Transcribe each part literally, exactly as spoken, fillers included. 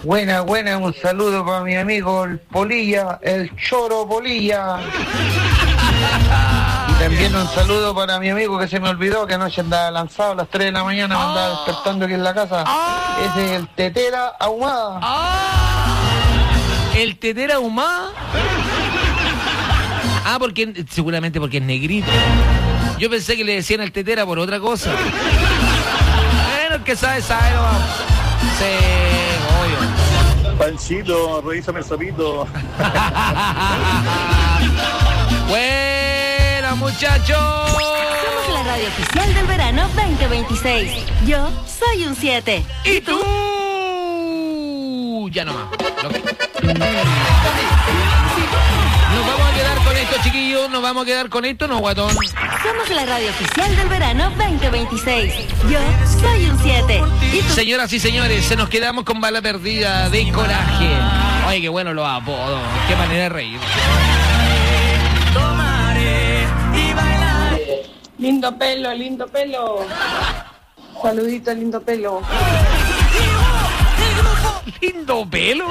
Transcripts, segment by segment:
Buena, buena, un saludo para mi amigo el Polilla, el Choro Polilla. Y también un saludo para mi amigo que se me olvidó, que anoche andaba lanzado a las tres de la mañana, me andaba despertando aquí en la casa. Ese es el Tetera Ahumada. ¿El Tetera Ahumada? Ah, porque seguramente porque es negrito. Yo pensé que le decían el Tetera por otra cosa. Bueno, el que sabe, sabe, no vamos. Sí, obvio. Panchito, revísame el sapito. Buena, muchachos. Somos la radio oficial del verano veinte veintiséis. Yo soy un siete. ¿Y tú? Ya no más. Nos vamos a quedar con esto, chiquillos. Nos vamos a quedar con esto, ¿no, guatón? Somos la radio oficial del verano veinte veintiséis. Yo soy un siete. Señoras y señores, se nos quedamos con Bala Perdida de Coraje. Ay, qué bueno los apodos. Qué manera de reír. Tomaré y bailaré. Lindo pelo, lindo pelo. Saludito, lindo pelo. ¿Lindo pelo?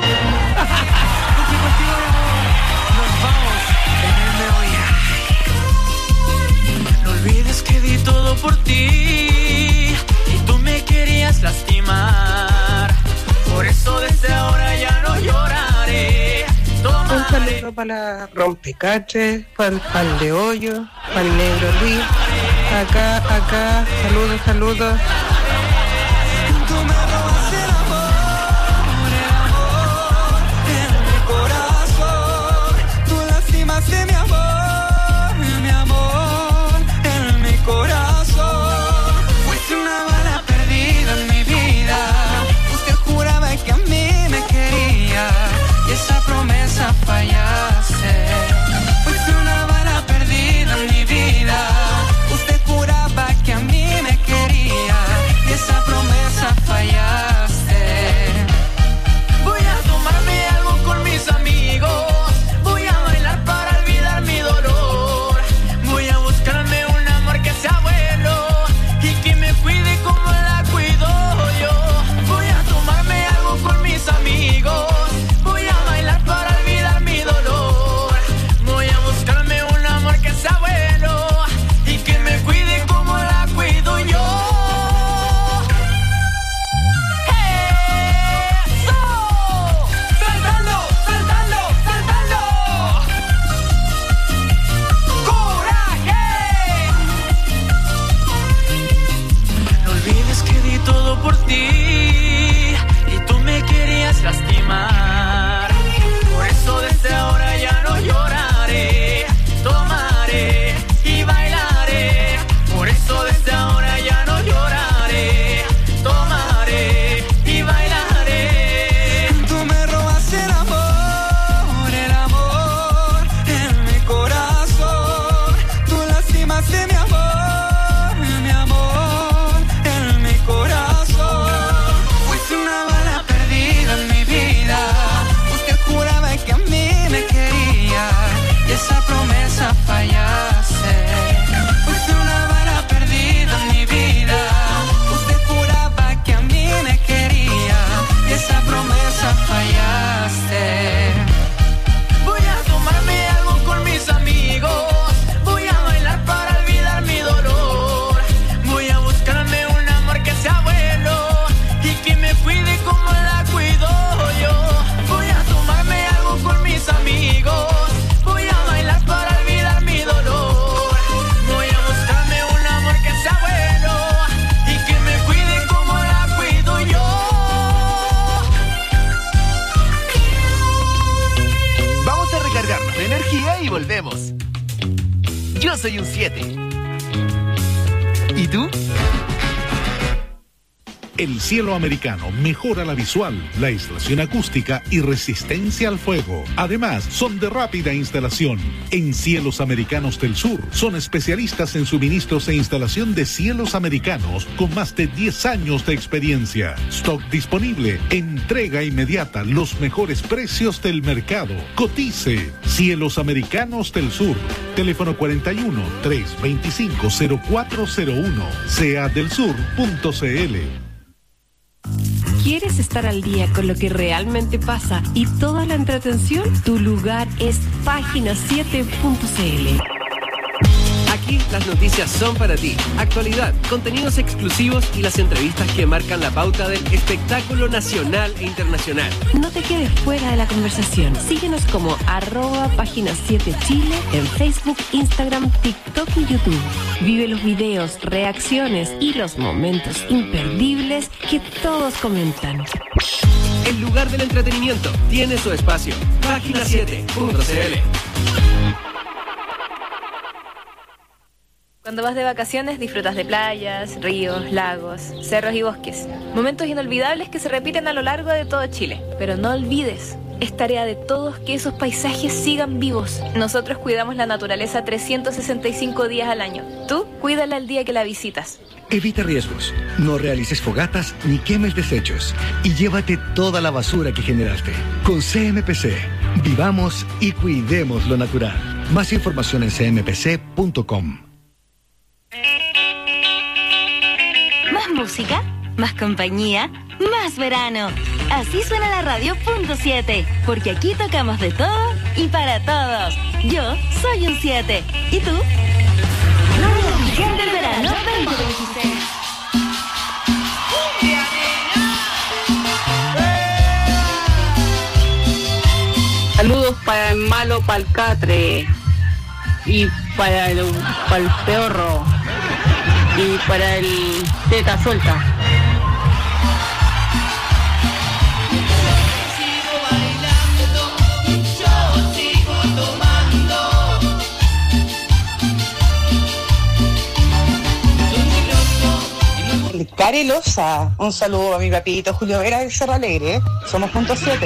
No olvides que di todo por ti y tú me querías lastimar. Por eso desde ahora ya no lloraré. Tomaré. Un saludo para la Rompecaches, para el Pan de Hoyo, para el Negro Luis. Acá, acá, saludos, saludos. Tú me robas el amor, el amor en mi corazón. Tú lastimaste mi amor, mi amor en mi corazón. Fuiste una bala perdida en mi vida. Usted juraba que a mí me quería y esa promesa fallaste. Fuiste una bala perdida en mi vida. Usted juraba que a mí me quería y esa promesa fallaste. Voy a tomarme algo con mis amigos. Voy a bailar para olvidar mi dolor. Voy a buscarme un amor que sea bueno y que me cuide como la cuido yo. Voy a tomarme algo con mis amigos. Voy a bailar para olvidar mi dolor. Voy a buscarme un amor que sea bueno y que me cuide como la cuido yo. ¡Eso! ¡Saltando, saltando, saltando! ¡Coraje! No olvides que di todo por ti y tú me querías lastimar. Por eso desde ahora ya no lloraré. Tomaré y bailaré. Por eso desde ahora ya no lloraré. Tomaré y bailaré. Tú me robas el amor, el amor en mi corazón. Tú lastimaste mi amor, mi amor en mi corazón. Fuiste una bala perdida en mi vida. Usted juraba que a mí me quería y esa promesa fallaste. Fuiste una bala perdida en mi vida. Usted juraba que a mí me quería y esa promesa fallaste. Voy a tomarme algo con mis amigos. Voy a bailar para olvidar mi dolor. Voy a buscarme un amor que sea bueno y que me cuide como la cuido yo. Voy a tomarme algo con mis amigos. Voy a bailar para olvidar mi dolor. Voy a buscarme un amor que sea bueno y que me cuide como la cuido yo. Vamos a recargarnos de energía y volvemos. Yo soy un siete. ¿Y tú? El cielo americano mejora la visual, la aislación acústica y resistencia al fuego. Además, son de rápida instalación. En Cielos Americanos del Sur, son especialistas en suministros e instalación de cielos americanos con más de diez años de experiencia. Stock disponible, entrega inmediata, los mejores precios del mercado. Cotice. Cielos Americanos del Sur. Teléfono cuarenta y uno, trescientos veinticinco, cero cuatro cero uno. C A del sur punto c l. quieres estar al día con lo que realmente pasa y toda la entretención, tu lugar es página siete punto c l. Aquí las noticias son para ti. Actualidad, contenidos exclusivos y las entrevistas que marcan la pauta del espectáculo nacional e internacional. No te quedes fuera de la conversación. Síguenos como arroba página siete Chile en Facebook, Instagram, TikTok y YouTube. Vive los videos, reacciones y los momentos imperdibles que todos comentan. El lugar del entretenimiento tiene su espacio. página siete punto c l. Cuando vas de vacaciones disfrutas de playas, ríos, lagos, cerros y bosques. Momentos inolvidables que se repiten a lo largo de todo Chile. Pero no olvides, es tarea de todos que esos paisajes sigan vivos. Nosotros cuidamos la naturaleza trescientos sesenta y cinco días al año. Tú, cuídala el día que la visitas. Evita riesgos, no realices fogatas ni quemes desechos y llévate toda la basura que generaste. Con C M P C, vivamos y cuidemos lo natural. Más información en c m p c punto com. Más música, más compañía, más verano. Así suena la radio punto siete, porque aquí tocamos de todo y para todos. Yo soy un siete. ¿Y tú? Radio Oficial del Verano veinte veintiséis. Saludos para el malo Palcatre y para el, para el peorro y para el teta suelta. Carelosa, un saludo a mi papito Julio Vera de Cerro Alegre, ¿eh? Somos punto siete.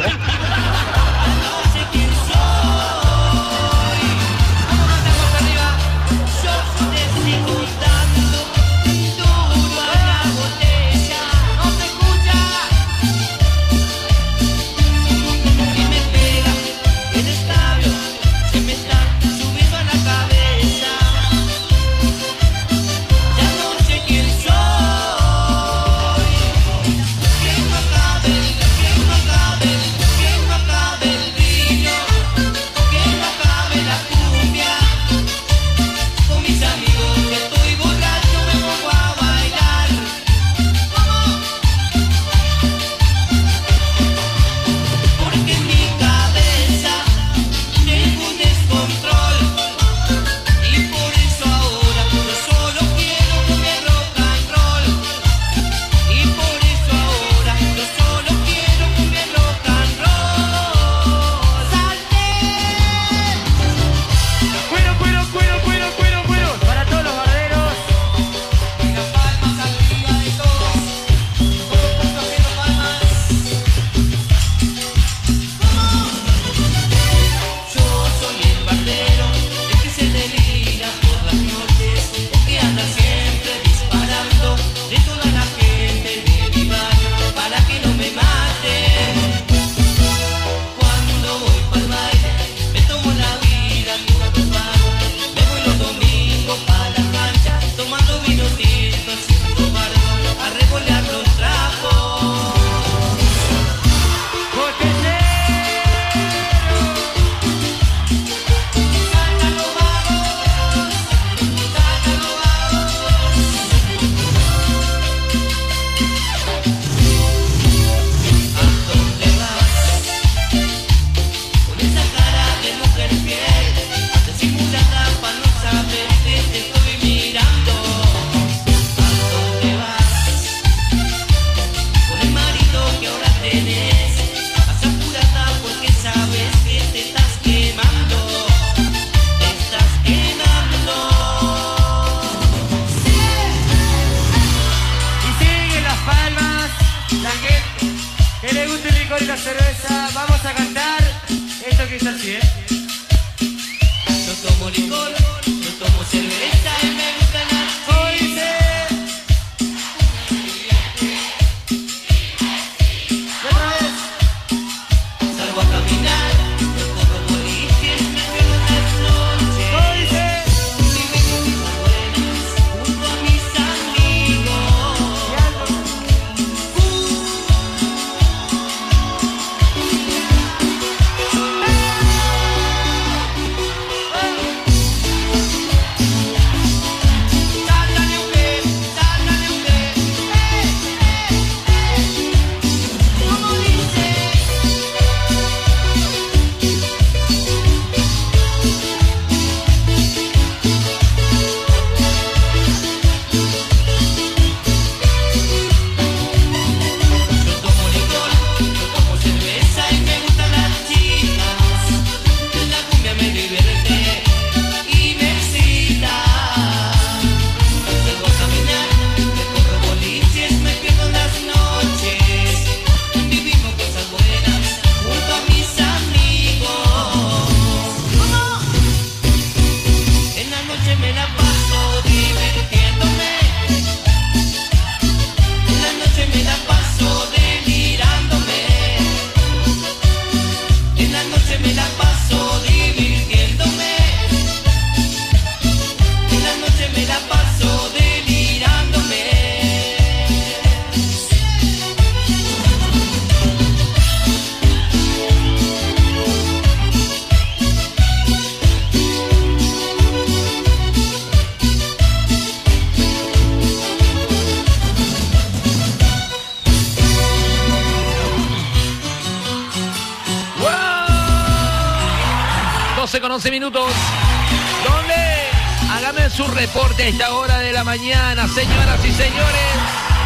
doce con once minutos. ¿Dónde? Hágame su reporte a esta hora de la mañana, señoras y señores.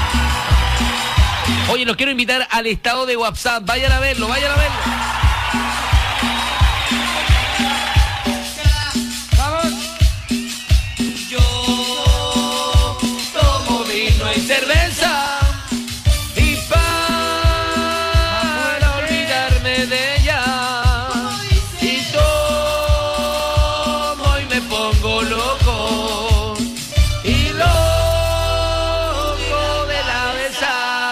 Oye, los quiero invitar al estado de WhatsApp. Vayan a verlo, vayan a verlo. Vamos. Yo tomo vino y cerveza. Y para olvidarme de ella. Y tomo y me pongo loco. Y loco de la besa.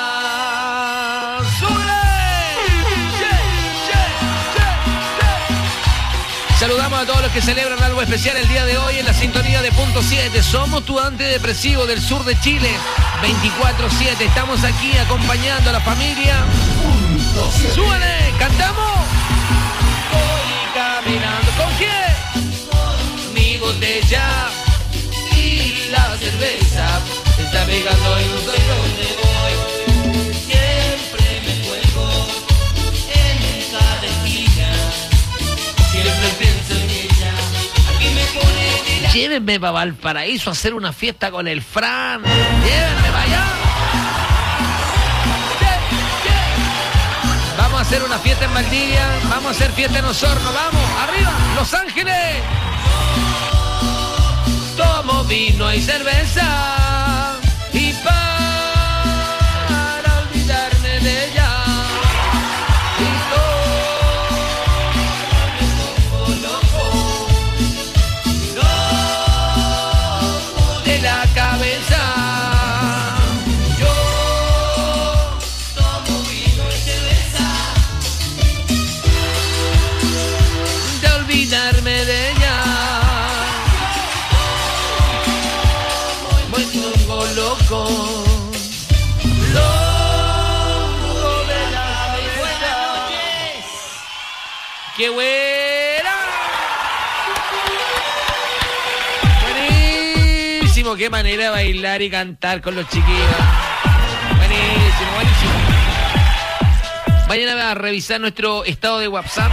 Saludamos a todos los que celebran algo especial el día de hoy en la sintonía de Punto siete. Somos tu antidepresivo del sur de Chile. veinticuatro siete. Estamos aquí acompañando a la familia. ¡Súbale! ¿Cantamos? Voy caminando. ¿Con quién? Con mi botella. Y la cerveza está pegando y no sé dónde voy. Siempre me cuelgo en cada esquina. Siempre pienso en ella. Aquí me pone ella. Llévenme para Valparaíso a hacer una fiesta con el Fran. Llévenme para allá. Vamos a hacer una fiesta en Valdivia. Vamos a hacer fiesta en Osorno. Vamos, arriba, Los Ángeles. Tomo vino y cerveza. Y para olvidarme de ella. De ella voy loco, loco, loco de la cabeza. ¡Qué buena! Buenísimo, qué manera de bailar y cantar con los chiquillos. Buenísimo, buenísimo. Vayan a revisar nuestro estado de WhatsApp.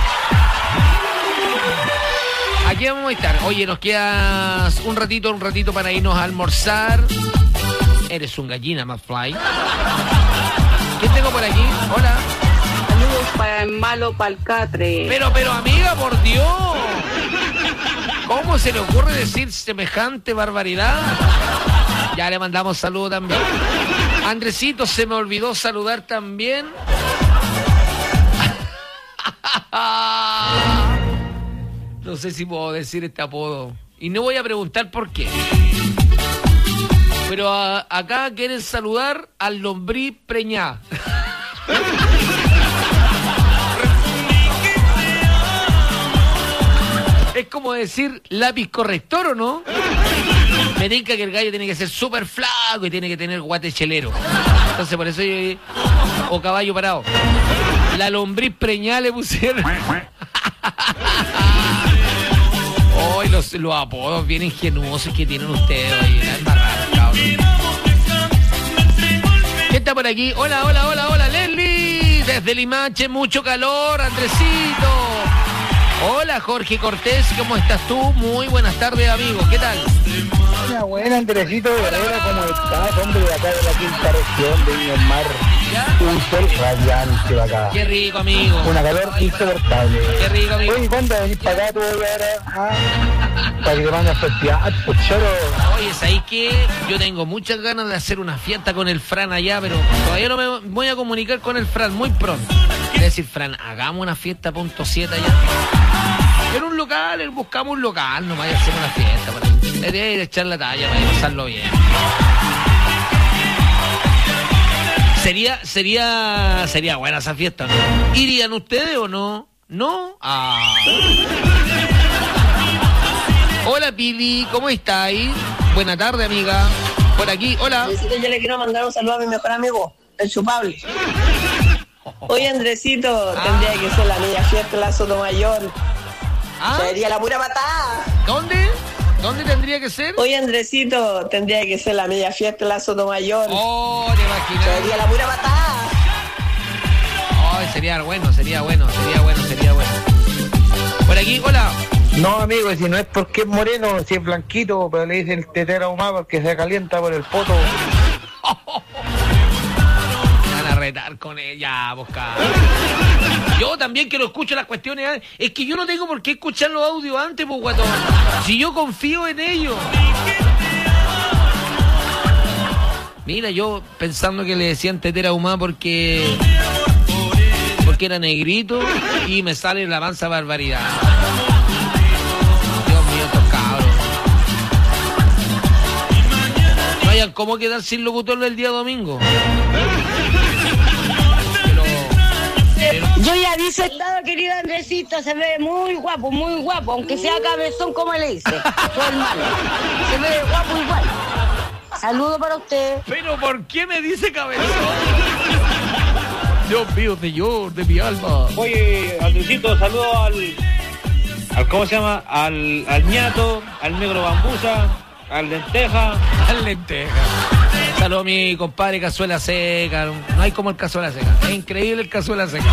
Aquí vamos a estar. Oye, nos queda un ratito, un ratito para irnos a almorzar. Eres un gallina, McFly. ¿Qué tengo por aquí? Hola. Saludos para el malo Palcatre. Pero, pero, amiga, por Dios. ¿Cómo se le ocurre decir semejante barbaridad? Ya le mandamos saludo también. Andresito, se me olvidó saludar también. No sé si puedo decir este apodo. Y no voy a preguntar por qué. Pero a, acá quieren saludar al lombriz preñá. Es como decir lápiz corrector, ¿o no? Me tinca que el gallo tiene que ser súper flaco y tiene que tener guate chelero. Entonces por eso yo... O caballo parado. La lombriz preñá le pusieron... Hoy los, los apodos bien ingenuosos que tienen ustedes hoy. La embarrada, cabrón. ¿Qué está por aquí? Hola, hola, hola, hola, Leslie. Desde Limache, mucho calor, Andresito. Hola, Jorge Cortés, ¿cómo estás tú? Muy buenas tardes, amigo. ¿Qué tal? Buena, buena, Andresito Guerrero, ¿cómo estás? Hombre, de acá de la quinta región de Viña del Mar. Un sol radiante de acá. Qué rico, amigo. Una calor insoportable. Qué rico, amigo. Oye, ¿cuándo venís para acá tú ahora? ¿Ah? Para que te mandes a festear, pues choro. Oye, ¿sabes qué? Yo tengo muchas ganas de hacer una fiesta con el Fran allá, pero todavía no me voy a comunicar con el Fran muy pronto. Es decir, Fran, hagamos una fiesta punto siete allá. En un local, buscamos un local, no vaya a hacer una fiesta. Para de echar la talla, para pasarlo bien. Sería, sería, sería buena esa fiesta, ¿no? ¿Irían ustedes o no? ¿No? Ah. Hola, Pili, ¿cómo estáis? Buena tarde, amiga. Por aquí, hola. Andresito, yo le quiero mandar un saludo a mi mejor amigo, el chupable. Oye, Andresito, ah. tendría que ser la media fiesta en la Sotomayor. ¿Ah? Sería la pura patada. ¿Dónde? ¿Dónde tendría que ser? Oye, Andresito, tendría que ser la media fiesta en la Sotomayor. Oh, te imaginas. Sería la pura patada. Oh, sería bueno, sería bueno, sería bueno, sería bueno. Por aquí, hola. No, amigo, si no es porque es moreno, si es blanquito, pero le dicen el tetera ahumado porque se calienta por el poto. Van a retar con ella, buscar. Yo también que lo escucho las cuestiones. Es que yo no tengo por qué escuchar los audios antes, pues, guatón. Si yo confío en ellos. Mira, yo pensando que le decían tetera ahumada porque... porque era negrito y me sale la mansa barbaridad. Dios mío, estos cabros. No hayan cómo quedar sin locutor el día domingo. Yo ya dije estado, querido Andresito, se ve muy guapo, muy guapo, aunque sea cabezón como le dice, su hermano. Se ve guapo igual. Saludo para usted. Pero ¿por qué me dice cabezón? Dios mío, señor, de mi alma. Oye, Andresito, saludo al, al ¿cómo se llama? Al, al ñato, al negro bambusa, al lenteja. Al lenteja. Saludos a mi compadre Cazuela Seca. No hay como el Cazuela Seca. Es increíble el Cazuela Seca.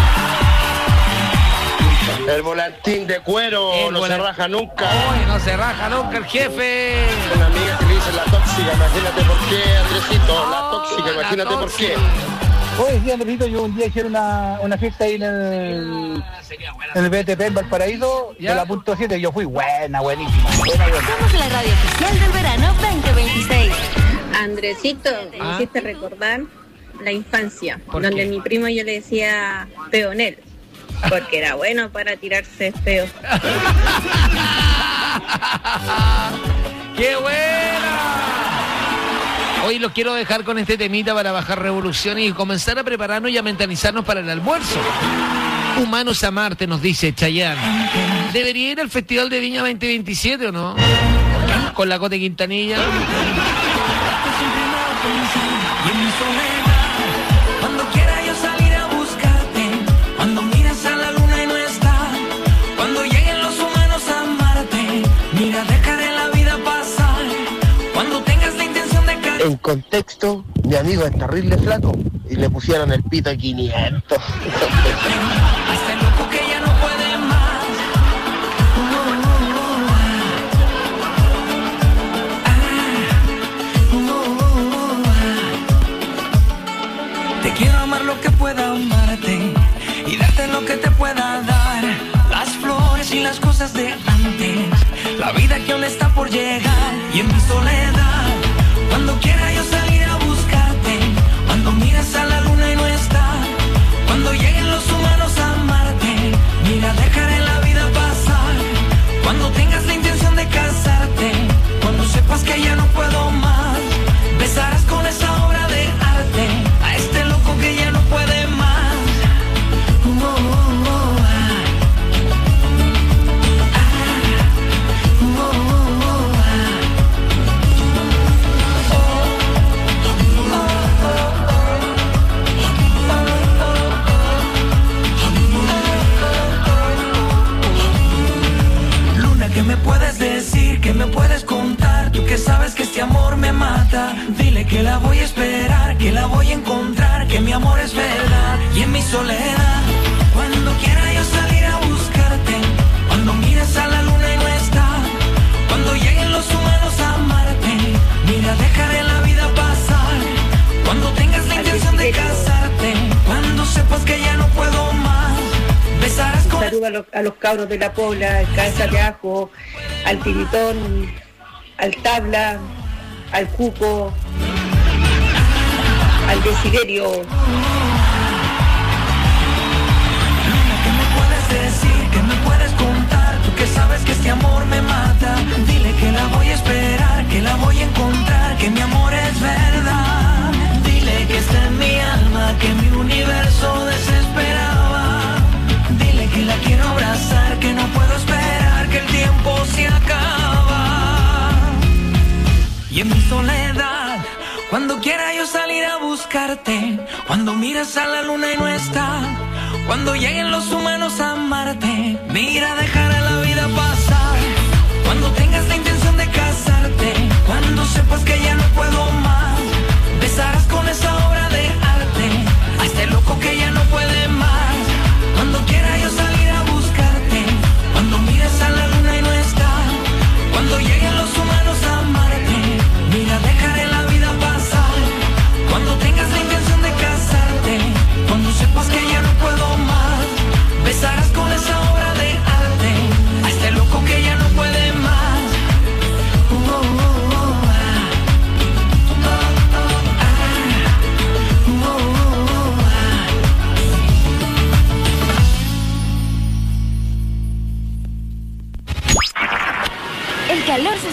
El volantín de cuero el no volant... se raja nunca. Oye, no se raja nunca el jefe. Una amiga que le dice la tóxica, imagínate por qué, Andresito. Oh, la tóxica, imagínate la tóxica. por qué. Oye, sí, Andresito, yo un día hicieron una, una fiesta ahí en el, en el B T P en Valparaíso, ¿ya? De la punto siete, yo fui buena, buenísima. Buena, buena. Somos la radio oficial del verano veinte veintiséis. Andresito, me ¿Ah? hiciste recordar la infancia, ¿Por donde qué? mi primo yo le decía peonel, porque era bueno para tirarse feo. ¡Qué buena! Hoy los quiero dejar con este temita para bajar revoluciones y comenzar a prepararnos y a mentalizarnos para el almuerzo. Humanos a Marte, nos dice Chayanne. ¿Debería ir al Festival de Viña veinte veintisiete o no? Con la Cote Quintanilla. Cuando quiera yo salir a buscarte, cuando miras a la luna y no está, cuando lleguen los humanos a Marte, mira, dejaré la vida pasar, cuando tengas la intención de caer. En contexto, mi amigo es terrible flaco y le pusieron el pito a quinientos. A este loco que ya no puede más. Te quiero amar lo que pueda amarte y darte lo que te pueda dar. Las flores y las cosas de antes, la vida que aún está por llegar. Y en mi soledad, cuando quiera yo salir a buscarte, cuando miras a la luna y no está, cuando lleguen los humanos a Marte, mira, dejaré la vida pasar. Cuando tengas la intención de casarte, cuando sepas que ya no puedo más, besarás con esa obra de arte a este loco que ya no puede más. Oh, oh, oh, ah. Ah, oh, oh, oh, ah. Luna, ¿qué me puedes decir? ¿Qué me puedes contar? Tú que sabes que este amor me mata. Dile que la voy a esperar, que la voy a encontrar, que mi amor es verdad. Y en mi soledad, cuando quiera yo salir a buscarte, cuando mires a la luna y no está, cuando lleguen los humanos a Marte, mira, dejaré la vida pasar. Cuando tengas la intención de casarte, cuando sepas que ya no puedo más, besarás con... Saludo a los, a los cabros de la Pobla, al Cabeza de Ajo, al Tiritón, al Tabla, al Cuco, al Desiderio. ¿Qué me puedes decir? ¿Qué me puedes contar? Tú que sabes que este amor me mata. Dile que la voy a esperar, que la voy a encontrar, que mi amor es verdad. Dile que está en mi alma, que mi universo desesperaba. Dile que la quiero abrazar, que no puedo esperar, que el tiempo se acaba. Y en mi soledad, cuando quiera yo salir a buscarte, cuando miras a la luna y no está, cuando lleguen los humanos a Marte, mira, dejará la vida pasar. Cuando tengas la intención de casarte, cuando sepas que ya no puedo más, besarás con esa obra de arte a este loco que ya no puede más. Cuando quiera yo salir a buscarte, cuando mires a la luna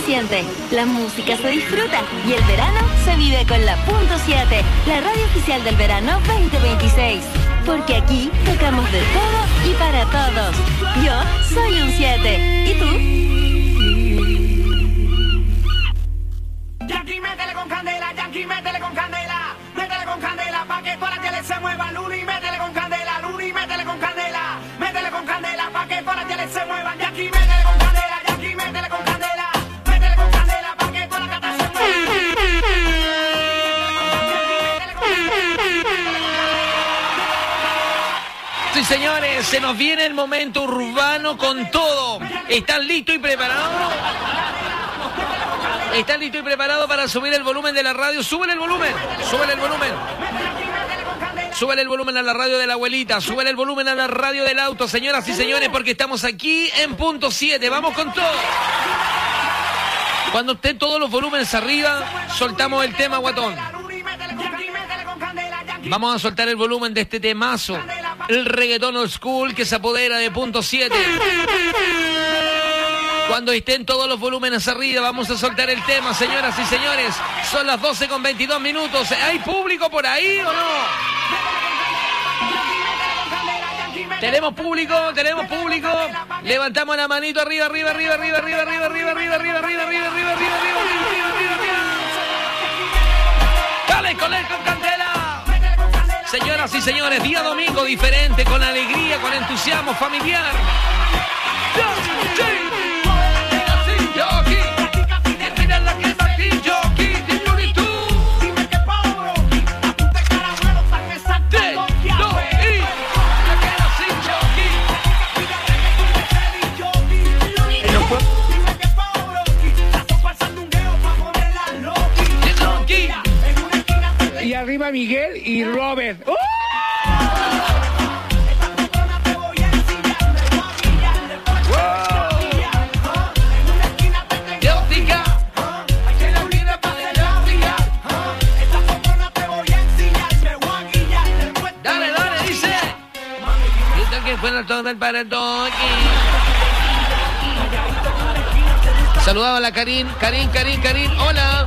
siente, la música se disfruta y el verano se vive con la punto siete, la radio oficial del verano veinte veintiséis. Porque aquí tocamos de todo y para todos. Yo soy un siete. ¿Y tú? Yankee, métele con candela, Yankee, métele con candela, métele con candela, pa' que todas las teles se muevan, Luni, métele con candela, Luni, métele con candela, métele con candela, pa' que todas las teles se muevan, Yankee, métele con candela, Yankee, métele con candela, métele con candela, pa' que todas las gatas se muevan. Sí, señores, se nos viene el momento urbano con todo. ¿Están listos y preparados? ¿Están listos y preparados para subir el volumen de la radio? ¡Súbele el volumen! ¡Súbele el volumen! Súbele el volumen a la radio de la abuelita. Súbele el volumen a la radio del auto, señoras y señores, porque estamos aquí en punto siete. ¡Vamos con todo! Cuando estén todos los volúmenes arriba, soltamos el tema, guatón. Vamos a soltar el volumen de este temazo. El reggaetón old school que se apodera de punto siete. Cuando estén todos los volúmenes arriba, vamos a soltar el tema, señoras y señores. Son las doce con veintidós minutos. ¿Hay público por ahí o no? ¿Tenemos público? ¿Tenemos público? Levantamos la manito arriba, arriba, arriba, arriba, arriba, arriba, arriba, arriba, arriba, arriba, arriba, arriba, arriba, arriba, arriba, arriba, arriba. Dale con él, con candela. Señoras y señores, día domingo diferente, con alegría, con entusiasmo familiar. Y arriba Miguel y Robert. ¡Uh! Dale, dale, dice. Dice que fue el toque para el toque. Saludaba a la Karin, Karin, Karin, Karin. Hola.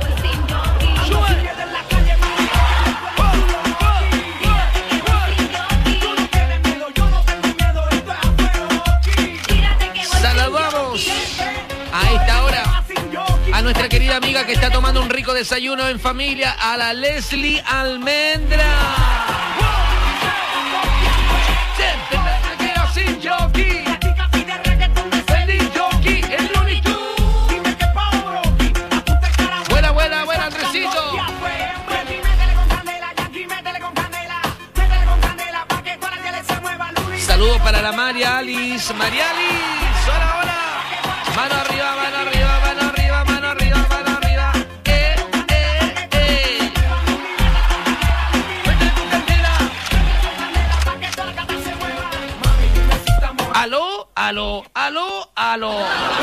Saludamos a esta hora a nuestra querida amiga que está tomando un rico desayuno en familia, a la Leslie Almendra. Buena, buena, buena, Andresito. Saludos para la María Alice. María Alice, hola, hola. Mano arriba, mano arriba, mano arriba, mano arriba, mano arriba. Eh, eh, eh. Aló, aló, aló, aló.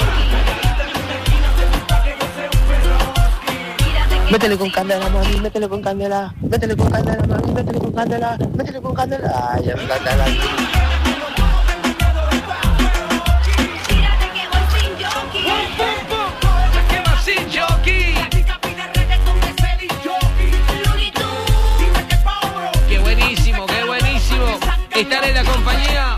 Métele con candela, mami, métele con candela, métele con candela, mami, métele con candela, métele con candela. Ay, candela. Qué buenísimo, qué buenísimo estar en la compañía.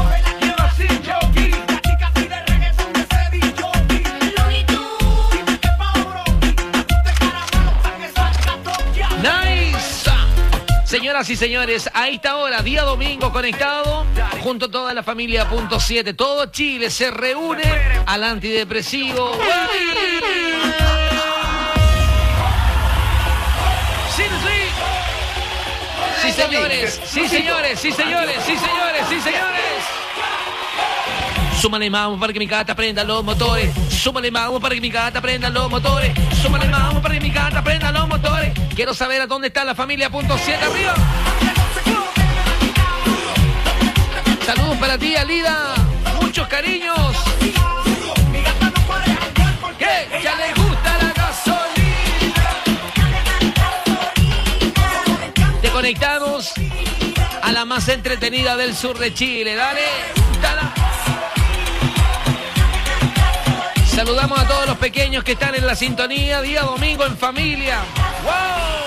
Nice. Señoras y señores, a esta hora, día domingo, conectado junto a toda la familia punto siete. Todo Chile se reúne al antidepresivo. Sí, sí. Sí, señores, sí, señores, sí, señores, sí, señores, sí, señores. Súmale más para que mi gata prenda los motores. Súmale más para que mi gata prenda los motores. Súmale más para que mi gata prenda los motores. Quiero saber a dónde está la familia punto siete arriba. Saludos para ti, Alida. Muchos cariños. ¿Qué? Ya le gusta la gasolina. Te conectamos a la más entretenida del sur de Chile. Dale, dale. Saludamos a todos los pequeños que están en la sintonía, día domingo en familia. ¡Wow!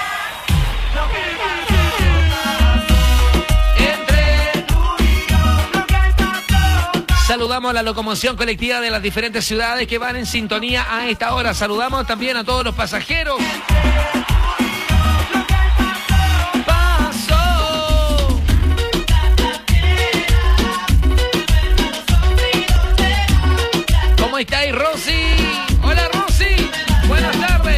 Saludamos a la locomoción colectiva de las diferentes ciudades que van en sintonía a esta hora. Saludamos también a todos los pasajeros. ¡Paso! ¿Cómo estáis, Rosy? Hola, Rosy. Buenas tardes.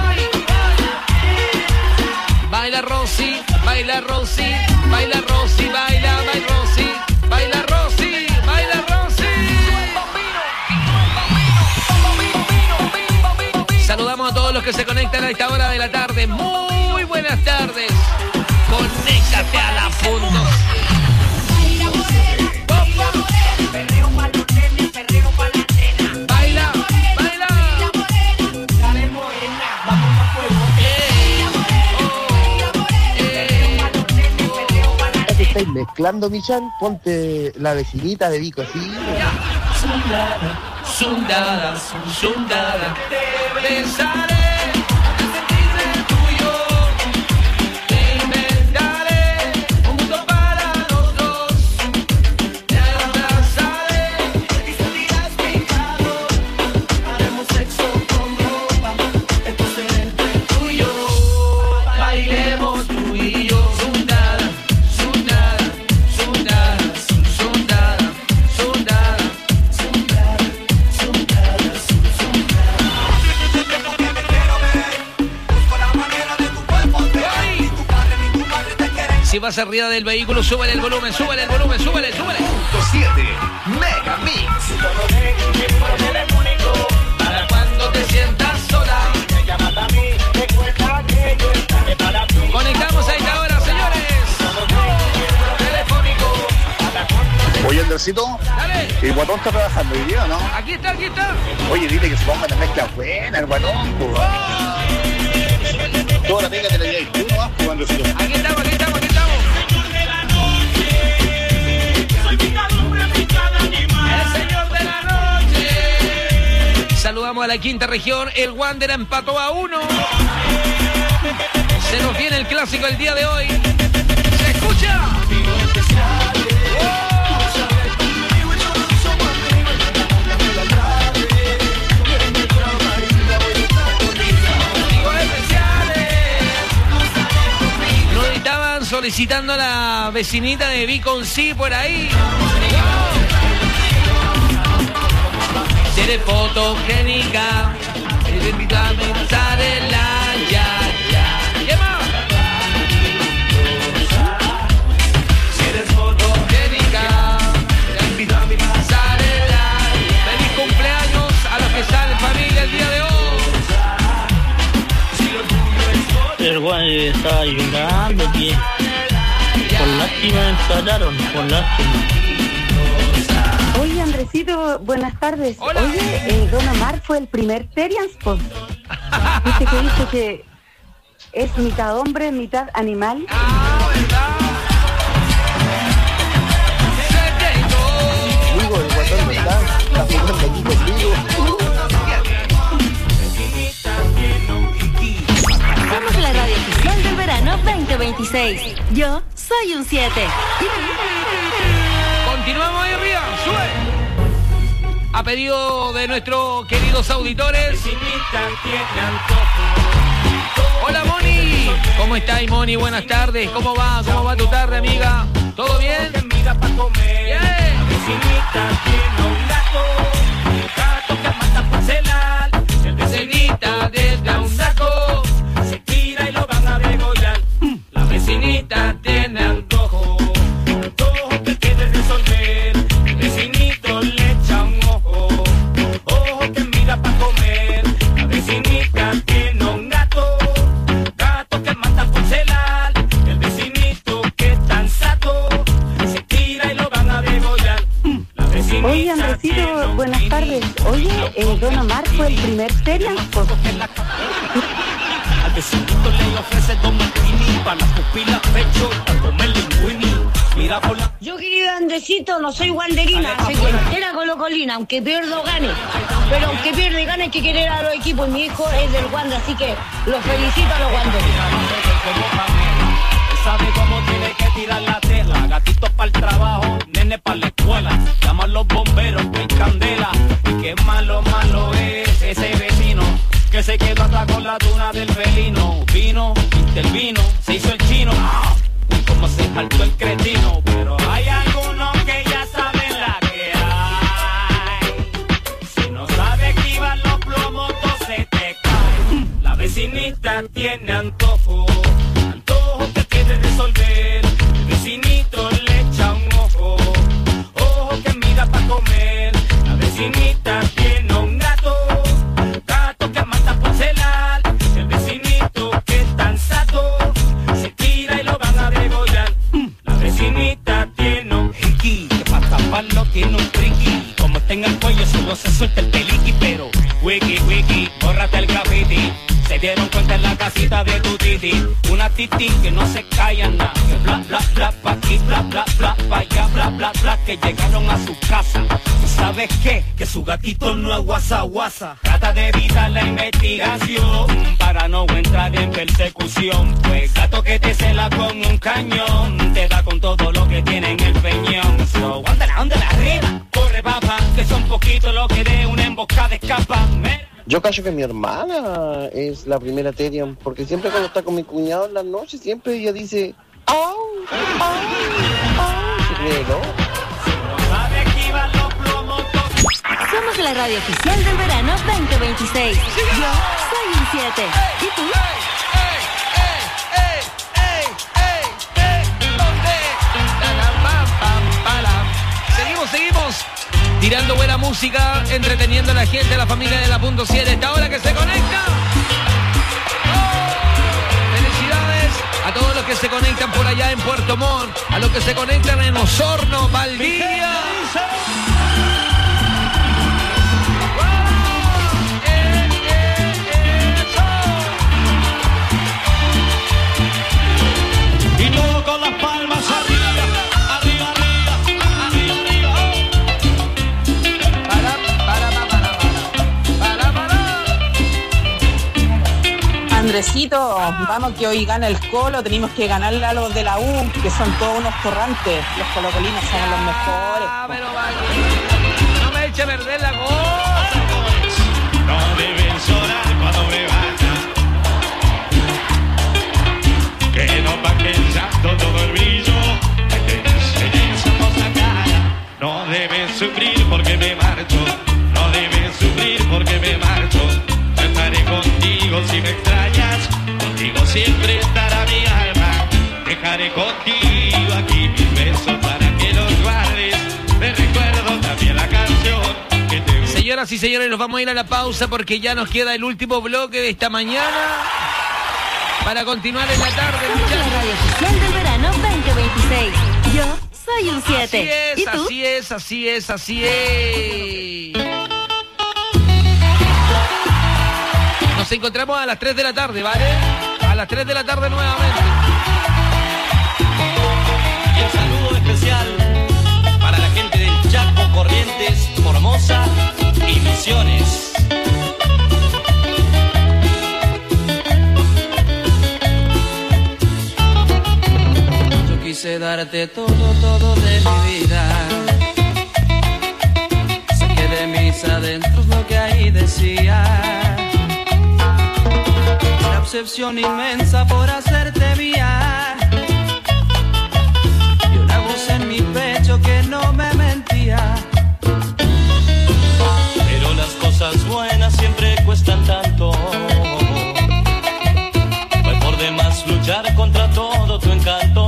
Baila, Rosy. Baila, Rosy. Baila, Rosy. Baila, baila, Rosy. Baila, Rosy. Baila, Rosy. Saludamos a todos los que se conectan a esta hora de la tarde. Muy buenas tardes. Conéctate a la punto. Baila, baila. Ya que estáis mezclando, Michan, ponte la vecinita de Vico, así. Sundada, sundada, sundada, te besaré. Si vas arriba del vehículo, súbele el volumen, súbele el volumen, súbele, súbele. siete Mega Mix. Para cuando te sientas sola. Conectamos a esta hora, señores. Telefónico. Oye, Andresito. Dale. El Guatón está trabajando hoy día, ¿no? Aquí está, aquí está. Oye, dile que se ponga la mezcla buena, el Guatón. Oh. Toda la pega te la lleváis tú, ¿no? Pues, Andresito. Aquí estamos, aquí estamos, aquí estamos. El señor de la noche. Saludamos a la quinta región. El Wander empató a uno. Se nos viene el clásico el día de hoy. ¡Se escucha! ¡Oh! Solicitando a la vecinita de Viconcí por ahí. Seré fotogénica. Ya, ya. ¿Qué más? Seré fotogénica. Feliz cumpleaños a los que salen familia el día de hoy. El guay estaba llorando, que por lástima empataron, por lástima. Oye, Andresito, buenas tardes. Hola. Oye, eh, Don Omar fue el primer Terians, pues. Viste que dice que es mitad hombre, mitad animal. Ah, ¿verdad? Digo, el Guatón no está, está jugando aquí conmigo. Somos la radio oficial del verano veinte veintiséis. Yo soy un siete. Continuamos ahí arriba, sube. A pedido de nuestros queridos auditores. Hola, Moni. ¿Cómo estáis, Moni? Buenas tardes. ¿Cómo va? ¿Cómo va tu tarde, amiga? ¿Todo bien? Yeah. Vecinita desde un saco se tira y lo van a degollar. La vecinita tiene antojo, antojo que quiere resolver. El vecinito le echa un ojo, ojo que mira pa' comer. La vecinita tiene un gato, gato que mata por celar. El vecinito que es tan sato se tira y lo van a degollar. La vecinita. Oye, Andresito, buenas tardes. Oye, eh, Don Omar fue el primer Terians, pues. Al vecinito le ofrece Don Martini para las pupilas pecho, para comer linguini. Mira por la... Yo, querido Andresito, no soy guanderina, así que entera colocolina, aunque pierdo o gane. Pero aunque pierda y gane hay que querer a los equipos. Mi hijo es del Wander, así que los felicito a los guanderinos. Sabe cómo tiene que tirar la tela. Gatitos para el trabajo, nene para la escuela. Llaman los bomberos, hay candela. Y qué malo, malo es ese vecino que se quedó hasta con la tuna del felino. Vino, intervino, se hizo el chino. Y como se saltó el cretino. Pero hay algunos que ya saben la que hay. Si no sabes esquivar los plomos, se te cae. La vecinita tiene antojo. Antojo que quiere resolver. El vecinito le echa un ojo. Ojo que mira pa' comer. La vecinita tiene un gato. Gato que mata por celar. El vecinito que es tan sato. Se tira y lo van a degollar. La vecinita tiene un jiqui. Que pa' taparlo tiene un triqui. Como está en el cuello solo se suelta el peliqui. Pero wiki wiki, bórrate el graffiti. Se dieron cuenta en la casita de tu titi. Una titi que no se calla nada. Que bla bla bla pa' aquí, bla bla bla pa' allá, bla bla bla. Que llegaron a su casa. ¿Tú sabes qué? Que su gatito no es guasa guasa. Trata de evitar la investigación para no entrar en persecución. Pues gato que te cela con un cañón te da con todo lo que tiene en el peñón. So, ándale, ándale arriba. Corre papa, que son poquitos los que de una emboscada escapan. Yo cacho que mi hermana es la primera Terian, porque siempre cuando está con mi cuñado en las noches, siempre ella dice ¡au! ¡au! ¡au! ¿Se cree, no? Somos la radio oficial del verano veinte veintiséis. Yo soy un siete. ¿Y tú? Seguimos, seguimos. Tirando buena música, entreteniendo a la gente, a la familia de la punto siete. Esta hora que se conecta. ¡Oh! Felicidades a todos los que se conectan por allá en Puerto Montt, a los que se conectan en Osorno, Valdivia. Y todo con las palmas arriba. Andresito, vamos que hoy gana el Colo, tenemos que ganarle a los de la U, que son todos unos torrantes. Los colocolinos son los mejores. Ah, pero vaya, no me eche a perder la cosa. No deben llorar cuando me bajas. Que no baje el llanto todo el brillo. Que te enseñen esa cosa cara. No debes sufrir porque me marcho. No debes sufrir porque me marcho. Estaré contigo si me extrañas, contigo siempre estará mi alma. Dejaré contigo aquí mis besos para que los guardes. Te recuerdo también la canción que te... Señoras y señores, nos vamos a ir a la pausa porque ya nos queda el último bloque de esta mañana para continuar en la tarde. Somos la radio oficial del verano veinte veintiséis. Yo soy un siete. Así es, ¿Y tú? así es, así es, así es. Nos encontramos a las tres de la tarde, ¿vale? A las tres de la tarde nuevamente. Y un saludo especial para la gente del Chaco, Corrientes, Formosa y Misiones. Yo quise darte todo, todo de mi vida. Saqué de mis adentros lo que ahí decía. Obsesión inmensa por hacerte mía y una voz en mi pecho que no me mentía. Pero las cosas buenas siempre cuestan tanto. Fue por demás luchar contra todo tu encanto.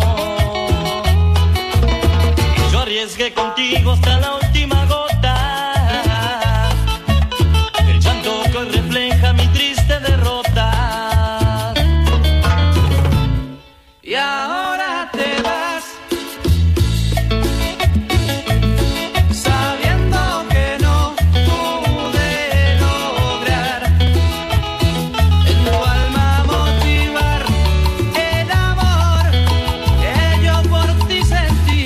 Y yo arriesgué contigo hasta la última gota. El llanto que hoy refleja mi triste derrota. Y ahora te vas, sabiendo que no pude lograr en tu alma motivar el amor que yo por ti sentí.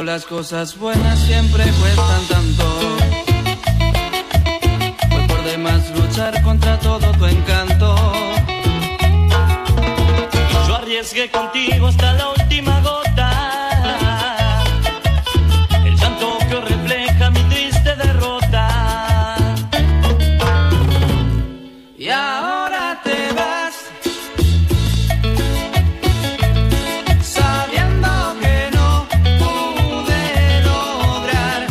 las cosas buenas siempre cuestan tanto. Fue por demás luchar contra todo tu encanto. Yo arriesgué contigo hasta la última gota, el llanto que refleja mi triste derrota. Y ahora te vas, sabiendo que no pude lograr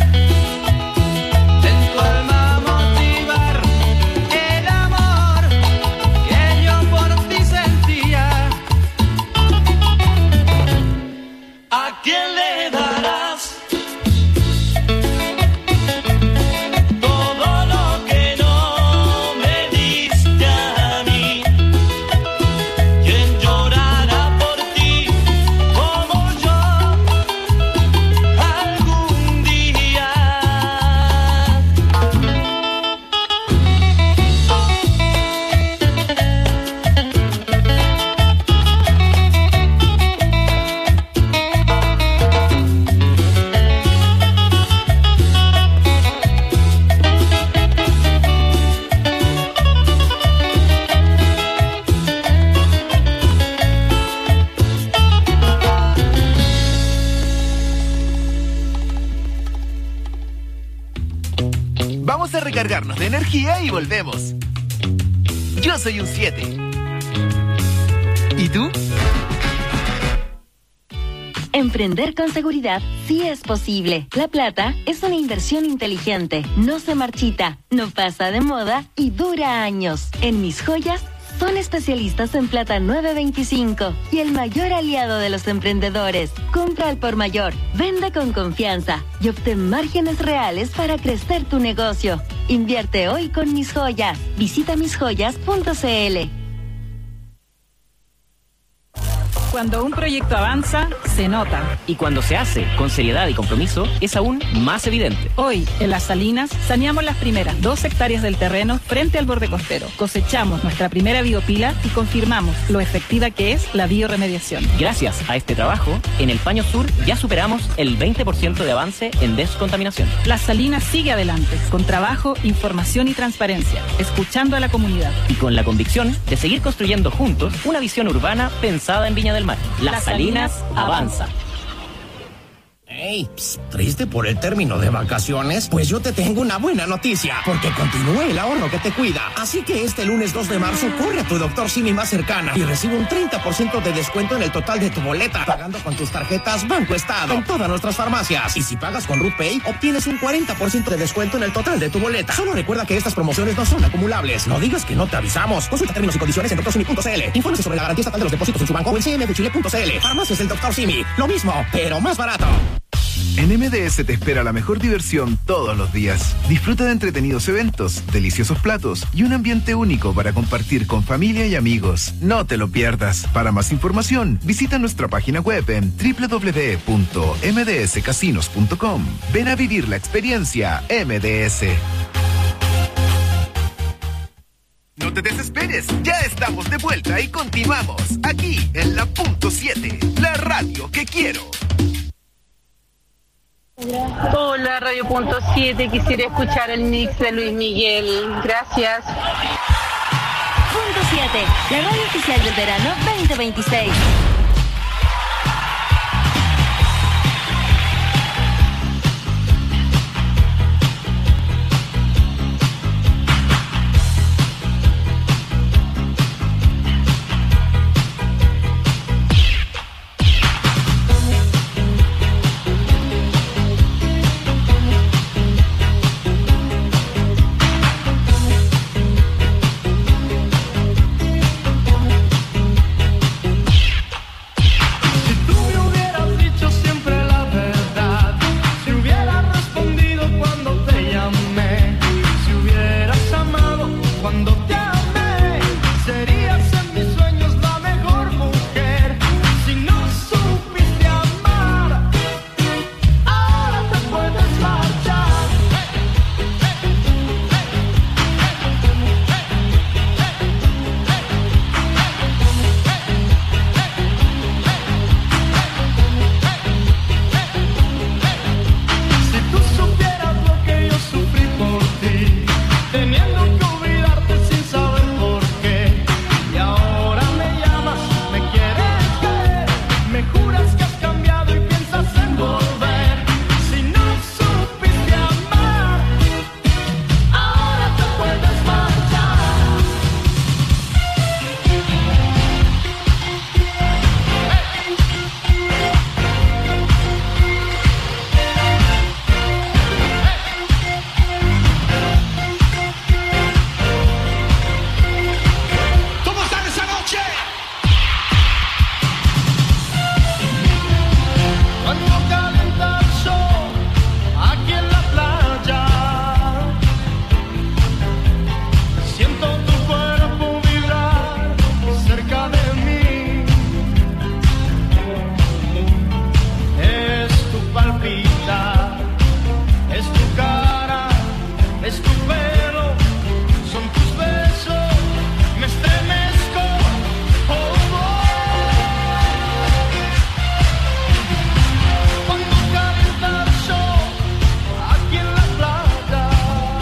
en tu alma motivar el amor que yo por ti sentía. ¿A quién le darás todo lo que no me diste a mí? ¿Quién llorará por ti como yo algún día? Vamos a recargarnos de energía y volvemos. Yo soy un siete. ¿Y tú? Emprender con seguridad sí es posible. La plata es una inversión inteligente, no se marchita, no pasa de moda y dura años. En Mis Joyas son especialistas en plata nueve veinticinco y el mayor aliado de los emprendedores. Compra al por mayor, vende con confianza y obtén márgenes reales para crecer tu negocio. Invierte hoy con Mis Joyas. Visita mis joyas punto c l. Cuando un proyecto avanza, se nota. Y cuando se hace con seriedad y compromiso, es aún más evidente. Hoy, en Las Salinas, saneamos las primeras dos hectáreas del terreno frente al borde costero. Cosechamos nuestra primera biopila y confirmamos lo efectiva que es la bioremediación. Gracias a este trabajo, en el Paño Sur ya superamos el veinte por ciento de avance en descontaminación. Las Salinas sigue adelante, con trabajo, información y transparencia, escuchando a la comunidad. Y con la convicción de seguir construyendo juntos una visión urbana pensada en Viña del Mar. Las, Las Salinas, Salinas avanza. Hey, pss, ¿triste por el término de vacaciones? Pues yo te tengo una buena noticia, porque continúa el ahorro que te cuida. Así que este lunes dos de marzo corre a tu doctor Simi más cercana y recibe un treinta por ciento de descuento en el total de tu boleta, pagando con tus tarjetas Banco Estado en todas nuestras farmacias. Y si pagas con RutPay, obtienes un cuarenta por ciento de descuento en el total de tu boleta. Solo recuerda que estas promociones no son acumulables. No digas que no te avisamos. Consulta términos y condiciones en doctor simi punto c l. Infórmese sobre la garantía estatal de los depósitos en su banco o en c m f chile punto c l. Farmacias del doctor Simi. Lo mismo, pero más barato. En M D S te espera la mejor diversión todos los días. Disfruta de entretenidos eventos, deliciosos platos y un ambiente único para compartir con familia y amigos. No te lo pierdas. Para más información, visita nuestra página web en doble u doble u doble u punto m d s casinos punto com. Ven a vivir la experiencia M D S. No te desesperes, ya estamos de vuelta y continuamos aquí en la punto siete, la radio que quiero. Hola, Radio Punto siete, quisiera escuchar el mix de Luis Miguel. Gracias. Punto siete, la radio oficial del verano veinte veintiséis. palpitar. Es tu cara, es tu pelo, son tus besos, me estremezco. Oh, oh. Cuando calienta el sol aquí en la playa,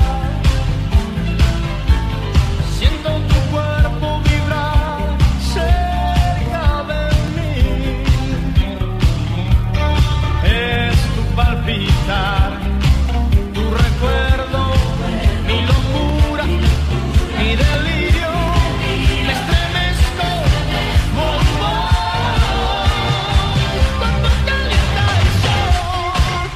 siento tu cuerpo vibrar cerca de mí. Es tu palpitar, tu recuerdo, mi locura, mi delirio, me estremezco. Oh, oh. Cuando calienta el sol.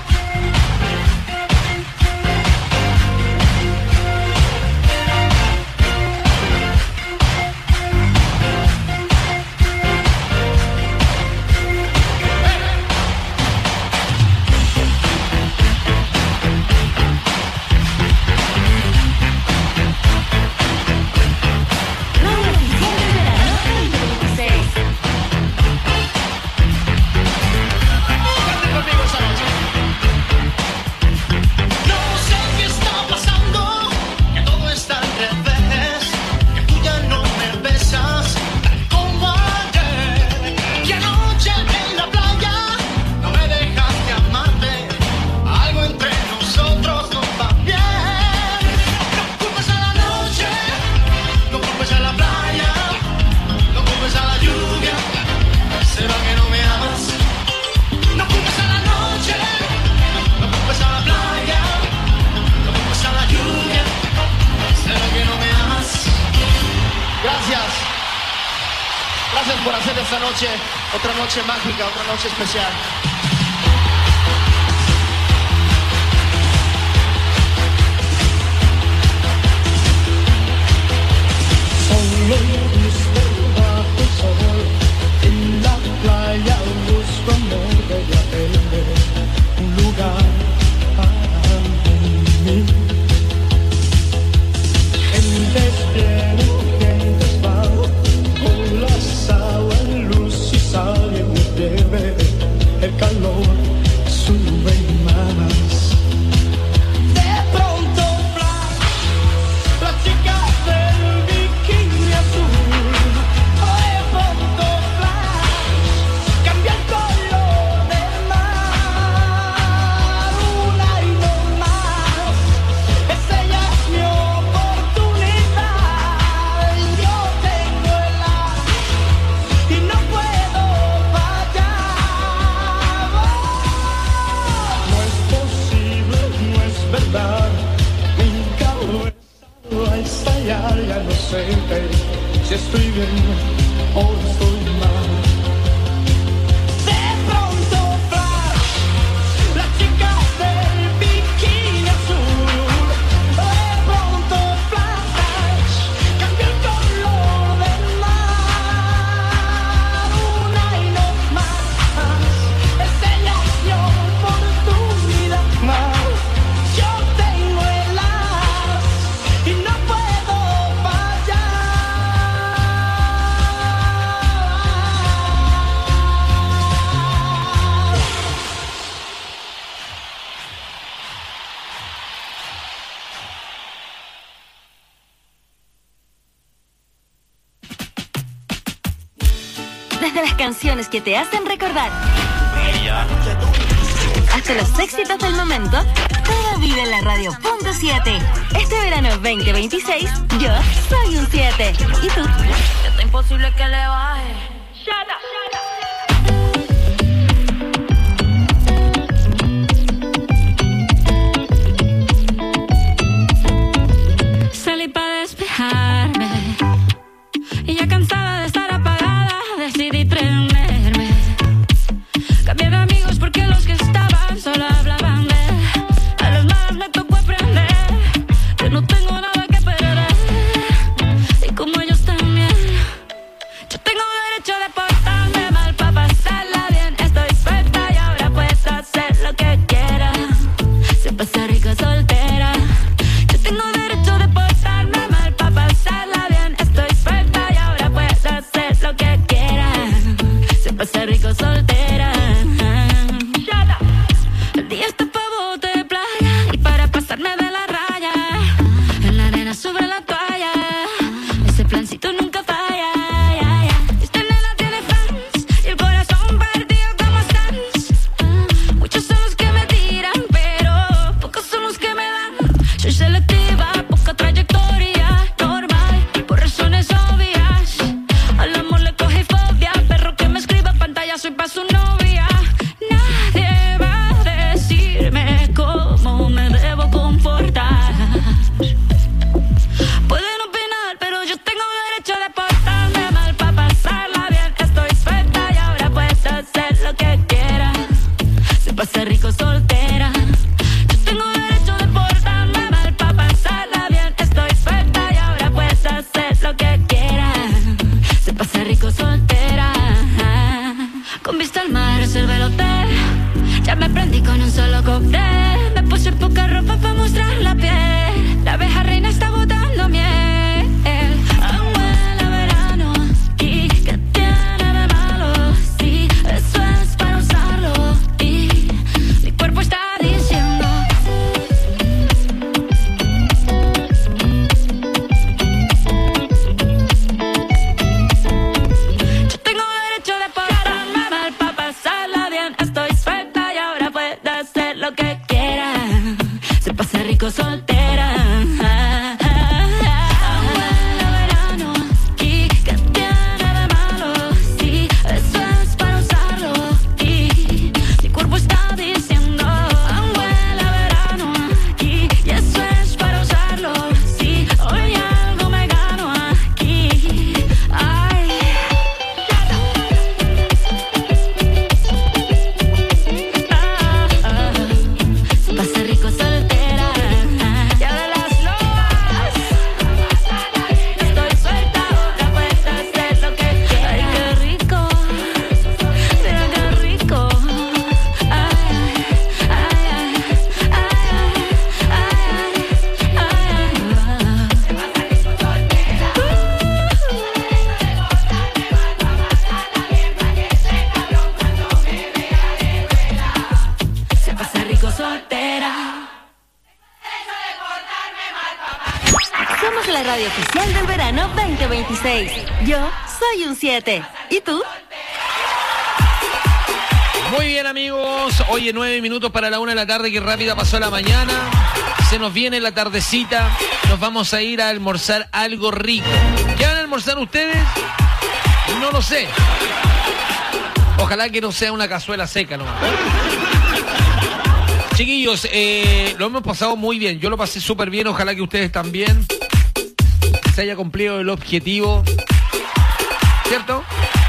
No sé qué está pasando, que todo está al revés, que tú ya no me besas tal como ayer, que anoche en la playa no me dejaste amarte, algo entre nosotros no va bien. No culpes a la noche, no culpes a la playa, no culpes a la lluvia, será que no me amas. No culpes a la noche, no culpes a la playa, no culpes a la lluvia, será que no me amas. Gracias. Gracias por hacer esta noche otra noche mágica, otra noche especial. Solo busco bajo el sol, en la playa busco amor, bella bebé, un lugar para mí. En despliegue que desvalo, con las aguas, luz y sale mi bebé, el calor sube más. De pronto flash, la chica del bikini azul. De pronto flash, cambia el color del mar. Una y no más, esa ya es mi oportunidad. Yo tengo el as y no puedo fallar. No es posible, no es verdad, mi cabeza va a estallar. Ya no sé si estoy bien o estoy mal. De pronto flash, la chica del bikini azul. De pronto flash, cambia el color del mar. Una y no más, esta ya es mi oportunidad. Yo tengo el as y no puedo fallar. Desde las canciones que te hacen recordar hasta los éxitos del momento, todo vive en la radio punto siete. Este verano veinte veintiséis, yo soy un siete. ¿Y tú? Está imposible que le baje. Salí para despejarme y ya cansada de estar apagada, decidí prenderme. Cambié de amigos porque los que estaban solo hablaban de él. A los malos me tocó aprender que no tengo nada que perder. Y como ellos también, yo tengo derecho de portarme Y este pavo de playa, y para pasarme de la raya, en la arena sobre la toalla, ese plancito nunca falla. Ya, ya. Esta nena tiene fans y el corazón partido como stands. Ah, muchos son los que me tiran, pero pocos son los que me dan. Soy selectiva, poca trayectoria, normal, por razones obvias. Al amor le coge fobia, perro que me escriba pantalla, soy pa' su novia. Nadie va a decirme cómo me debo comportar. Pueden opinar, pero yo tengo derecho de portarme mal pa' pasarla bien. Estoy suelta y ahora puedes hacer lo que quieras. Se pasa rico soltera. Yo tengo derecho de portarme mal pa' pasarla bien. Estoy suelta y ahora puedes hacer lo que quieras. Se pasa rico soltera. Con vista al mar, reservé el hotel. Ya me prendí con un solo cóctel. Me puse poca ropa pa' mostrar la piel. La abeja reina está botando miel. Ah, huele a verano. ¿Y qué tiene de malo? Sí, eso es para usarlo. Y mi cuerpo está diciendo. Yo tengo derecho de portarme mal pa' pasarla bien. Estoy suelta y ahora puedo hacer lo que quiera. Se pasa rico soltera. Ah, ah, ah, huele a verano. ¿Y qué tiene de malo? Sí, eso es para usarlo. Y mi cuerpo está diciendo. Ah, huele a verano. Y, y eso es para usarlo. Sí, hoy algo me gano aquí. Ay. Se pasa rico soltera. Y ahora las lobas. Estoy suelta, ahora puedes hacer lo que quieras. Ay, qué rico. Mira qué rico. Ay, ay, ay, ay, se pasa rico soltera. Somos la radio oficial del verano veinte veintiséis. Yo soy un siete. ¿Y tú? Muy bien, amigos. Oye, nueve minutos para la una de la tarde, que rápida pasó la mañana. Se nos viene la tardecita. Nos vamos a ir a almorzar algo rico. ¿Qué van a almorzar ustedes? No lo sé. Ojalá que no sea una cazuela seca nomás. Chiquillos, eh, lo hemos pasado muy bien. Yo lo pasé súper bien. Ojalá que ustedes también se haya cumplido el objetivo. ¿Cierto?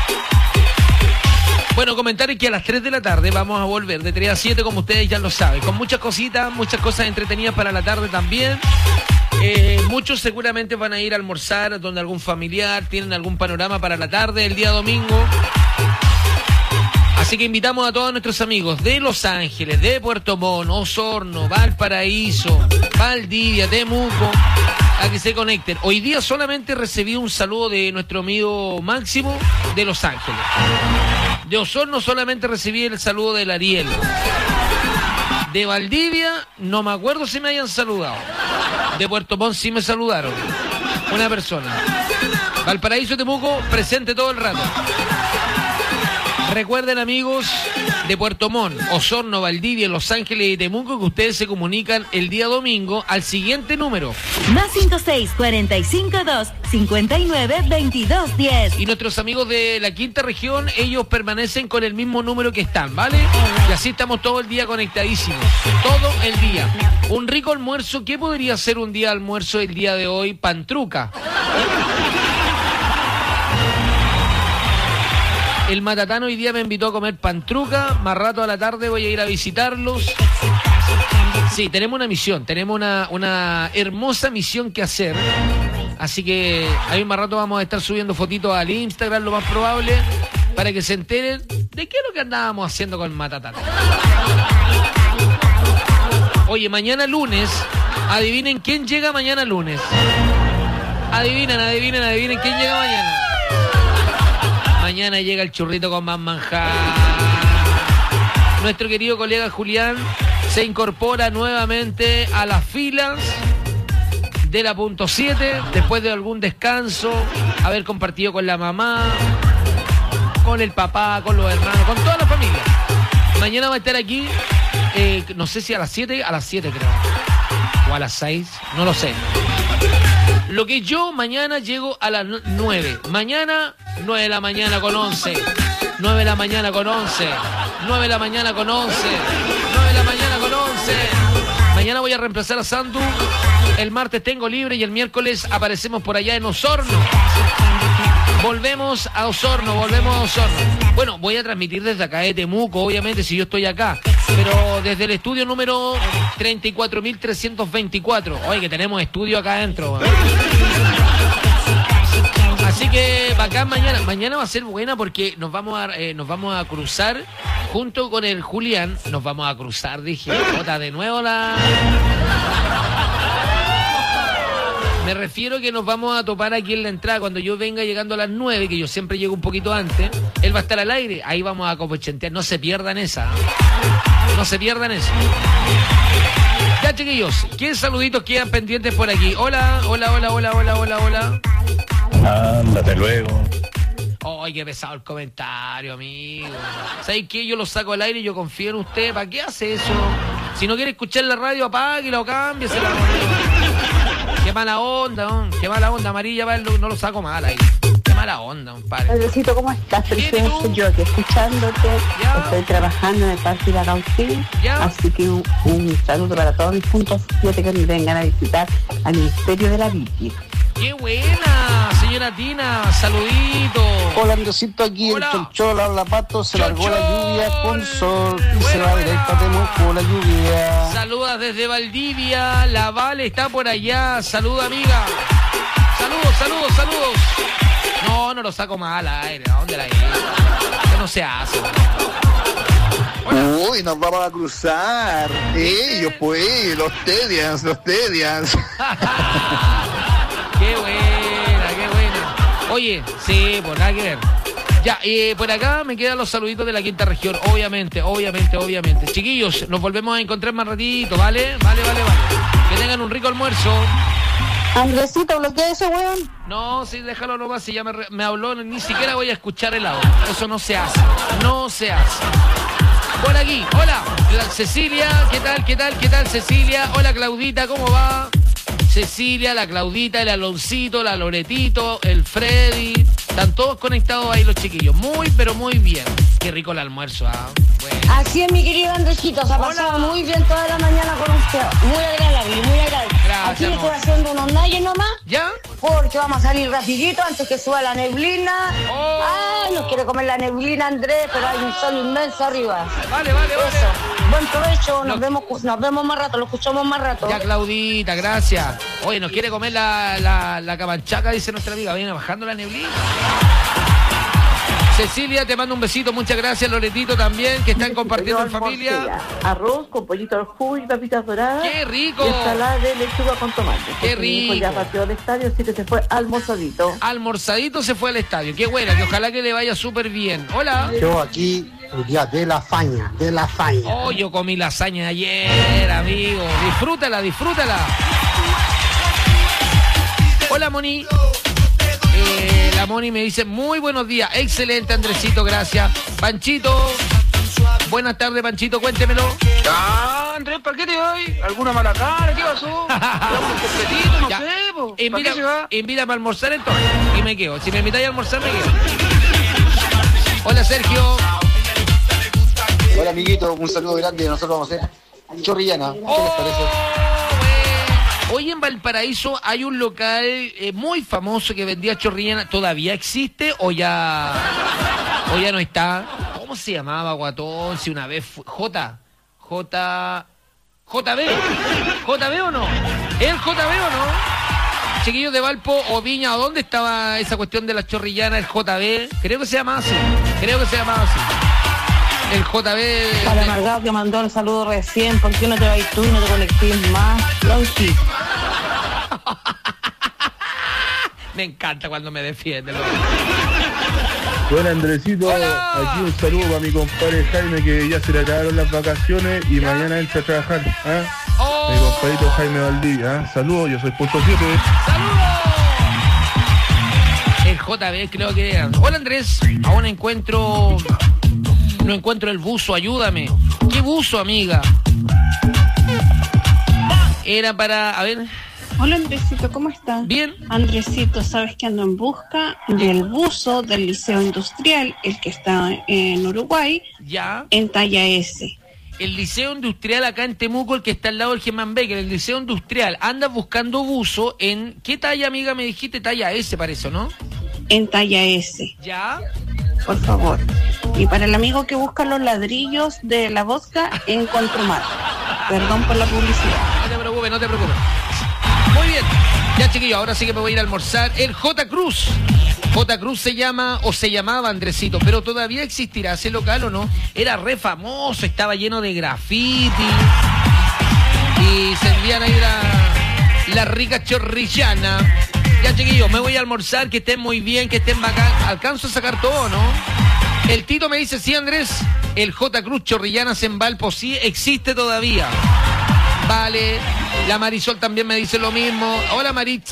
Bueno, comentar que a las tres de la tarde vamos a volver de tres a siete, como ustedes ya lo saben, con muchas cositas, muchas cosas entretenidas para la tarde también. Eh, muchos seguramente van a ir a almorzar donde algún familiar, tienen algún panorama para la tarde, el día domingo. Así que invitamos a todos nuestros amigos de Los Ángeles, de Puerto Montt, Osorno, Valparaíso, Valdivia, Temuco, a que se conecten. Hoy día solamente recibí un saludo de nuestro amigo Máximo de Los Ángeles. De Osorno solamente recibí el saludo del Ariel. De Valdivia no me acuerdo si me hayan saludado. De Puerto Montt sí me saludaron. Una persona. Valparaíso, Temuco, presente todo el rato. Recuerden, amigos de Puerto Montt, Osorno, Valdivia, Los Ángeles y Temuco, que ustedes se comunican el día domingo al siguiente número. Más cinco seis, cuarenta y cinco dos, cincuenta y nueve, veintidós diez. Y nuestros amigos de la quinta región, ellos permanecen con el mismo número que están, ¿vale? Y así estamos todo el día conectadísimos. Todo el día. Un rico almuerzo. ¿Qué podría ser un día de almuerzo el día de hoy? Pantruca. El Matatán hoy día me invitó a comer pantruca. Más rato a la tarde voy a ir a visitarlos. Sí, tenemos una misión, tenemos una, una hermosa misión que hacer. Así que ahí más rato vamos a estar subiendo fotitos al Instagram, lo más probable, para que se enteren de qué es lo que andábamos haciendo con Matatán. Oye, mañana lunes, adivinen quién llega mañana lunes. Adivinen, adivinen, adivinen quién llega mañana. Mañana llega el churrito con más manjar. Nuestro querido colega Julián se incorpora nuevamente a las filas de la punto siete, después de algún descanso, haber compartido con la mamá, con el papá, con los hermanos, con toda la familia. Mañana va a estar aquí, eh, no sé si a las siete, a las siete creo, o a las seis, no lo sé. Lo que yo mañana llego a las nueve, mañana nueve de la mañana con once, nueve de la mañana con once, nueve de la mañana con once, nueve de la mañana con once. Mañana voy a reemplazar a Sandu, el martes tengo libre y el miércoles aparecemos por allá en Osorno. Volvemos a Osorno, volvemos a Osorno. Bueno, voy a transmitir desde acá de Temuco, obviamente, si yo estoy acá. Pero desde el estudio número treinta y cuatro mil trescientos veinticuatro. Oye, que tenemos estudio acá adentro. Así que bacán mañana. Mañana va a ser buena porque nos vamos a, eh, nos vamos a cruzar junto con el Julián. Nos vamos a cruzar, dije. Jota, de nuevo la... Me refiero que nos vamos a topar aquí en la entrada cuando yo venga llegando a las nueve, que yo siempre llego un poquito antes. Él va a estar al aire, ahí vamos a copochentear. No se pierdan esa. No se pierdan eso. Ya, chiquillos, ¿qué saluditos quedan pendientes por aquí? Hola, hola, hola, hola, hola, hola, hola. Ándate luego. Ay, qué pesado el comentario, amigo. ¿Sabes qué? Yo lo saco al aire y yo confío en usted. ¿Para qué hace eso? Si no quiere escuchar la radio, apáguela o cámbiesela. Qué mala onda, ¿no? Qué mala onda, amarilla, no lo saco mal ahí. Qué mala onda, compadre. Padrecito, ¿cómo estás? Precioso, yo aquí escuchándote. ¿Ya? Estoy trabajando en el Parque de la Cautín. Así que un, un saludo para todos mis puntos siete que me vengan a visitar al Ministerio de la Vicky. ¡Qué buena, señora Tina! ¡Saludito! Hola, Andresito, aquí Hola. el Chonchol, habla Pato, se Chonchol. largó la lluvia con sol y Buena, se va directo a Temuco la lluvia. Saludas desde Valdivia, la Vale está por allá. Saluda, amiga. Saludos, saludos, saludos. No, no lo saco mal al aire. ¿A dónde la iba? Que no se hace. Uy, nos vamos a cruzar. Ellos, pues, los Tedians, los Tedians. Qué buena, qué buena. Oye, sí, pues nada que ver. Ya, eh, por acá me quedan los saluditos de la quinta región, obviamente, obviamente, obviamente. Chiquillos, nos volvemos a encontrar más ratito, ¿vale? Vale, vale, vale. Que tengan un rico almuerzo. Andresito, bloquea ese weón. No, sí, déjalo nomás, si ya me, me habló, ni siquiera voy a escuchar el audio. Eso no se hace, no se hace. Por aquí, hola, Cecilia, ¿qué tal, qué tal, qué tal, Cecilia? Hola, Claudita, ¿cómo va? Cecilia, la Claudita, el Aloncito, la Loretito, el Freddy. Están todos conectados ahí los chiquillos. Muy, pero muy bien. Qué rico el almuerzo, ¿ah? Bueno. Así es, mi querido Andresito. Se ha pasado muy bien toda la mañana con usted. Muy agradable, muy agradable. Gracias, Aquí le estoy amor. haciendo unos nalles nomás. ¿Ya? Porque vamos a salir rapidito antes que suba la neblina. Oh. Ah, nos quiere comer la neblina, Andrés, pero hay un sol inmenso arriba. Vale, vale, vale. Eso. Buen provecho. Nos, vemos, nos vemos más rato, lo escuchamos más rato. Ya, Claudita, gracias. Oye, nos quiere comer la, la, la camanchaca, dice nuestra amiga. Viene bajando la neblina. Cecilia, te mando un besito, muchas gracias. Loretito también, que están compartiendo en familia. Arroz con pollito al jugo y papitas doradas. ¡Qué rico! Y ensalada de lechuga con tomate. ¡Qué Mi hijo rico! ya partió del estadio, así que se fue almorzadito. Almorzadito se fue al estadio. Qué buena, que ojalá que le vaya súper bien. Hola. Yo aquí, el día de lasaña, de lasaña. Oh, yo comí lasaña ayer, amigo. Disfrútala, disfrútala. Hola, Moni. Eh, la Moni me dice, muy buenos días. Excelente, Andresito, gracias. Panchito. Buenas tardes, Panchito, cuéntemelo. Ah, Andrés, ¿para qué te voy? ¿Alguna mala cara? ¿Qué pasó? ¿Un completito? No Ya. sé, po. ¿Para Invita, qué se va? invítame a almorzar entonces. Y me quedo. Si me invitáis a almorzar, me quedo. Hola, Sergio. Hola, amiguito, un saludo grande. Nosotros vamos a hacer chorrillana. ¿Qué les parece? Hoy en Valparaíso hay un local eh, muy famoso que vendía chorrillana. ¿Todavía existe o ya o ya no está? ¿Cómo se llamaba, guatón? Si una vez fue... J. J... J B. ¿J B o no? ¿El J B o no? Chiquillos de Valpo o Viña, ¿o dónde estaba esa cuestión de la chorrillana, el J B? Creo que se llamaba así. Creo que se llamaba así. El J B... Para Amargado que mandó el saludo recién, ¿por qué no te vas tú y no te conectes más? Lonchi. Me encanta cuando me defiende. Bueno, Andresito, Hola. aquí un saludo para mi compadre Jaime, que ya se le acabaron las vacaciones y ¿Ya? mañana entra a trabajar. ¿Ah? Oh. Mi compadrito Jaime Valdivia. ¿Ah? Saludos, yo soy punto siete. ¡Saludos! El J B creo que era. Hola Andrés, aún encuentro... No encuentro el buzo, ayúdame. ¿Qué buzo, amiga? Era para... A ver... Hola Andresito, ¿cómo estás? Bien. Andresito, sabes que ando en busca del buzo del Liceo Industrial, el que está en Uruguay, ya, en talla S. El Liceo Industrial acá en Temuco, el que está al lado del Germán Becker, el Liceo Industrial. Andas buscando buzo en... ¿Qué talla, amiga? Me dijiste talla S, parece, ¿no? En talla S. Ya. Por favor. Y para el amigo que busca los ladrillos de la vodka en Contromar. Perdón por la publicidad. No te preocupes, no te preocupes. Muy bien, ya chiquillos, ahora sí que me voy a ir a almorzar. El J. Cruz. J. Cruz se llama, o se llamaba Andresito, pero todavía existirá ese local o no. Era re famoso, estaba lleno de graffiti. Y se envían ahí la, la rica chorrillana. Ya chiquillos, me voy a almorzar, que estén muy bien, que estén bacán. Alcanzo a sacar todo, ¿no? El Tito me dice, sí Andrés, el J. Cruz Chorrillanas en Valpo sí existe todavía. Vale, la Marisol también me dice lo mismo. Hola Maritza.